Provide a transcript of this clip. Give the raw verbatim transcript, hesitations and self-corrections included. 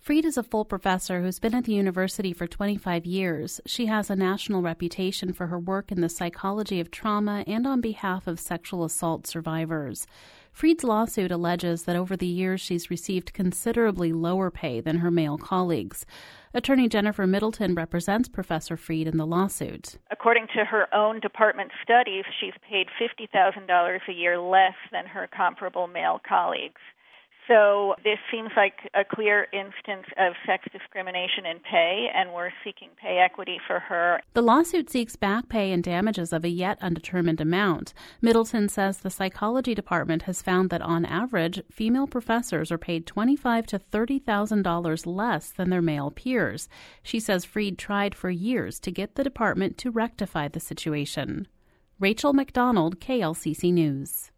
Freed is a full professor who's been at the university for twenty-five years. She has a national reputation for her work in the psychology of trauma and on behalf of sexual assault survivors. Freed's lawsuit alleges that over the years she's received considerably lower pay than her male colleagues. Attorney Jennifer Middleton represents Professor Freed in the lawsuit. According to her own department studies, she's paid fifty thousand dollars a year less than her comparable male colleagues. So this seems like a clear instance of sex discrimination in pay, and we're seeking pay equity for her. The lawsuit seeks back pay and damages of a yet undetermined amount. Middleton says the psychology department has found that on average, female professors are paid twenty-five thousand to thirty thousand dollars less than their male peers. She says Freed tried for years to get the department to rectify the situation. Rachel McDonald, K L C C News.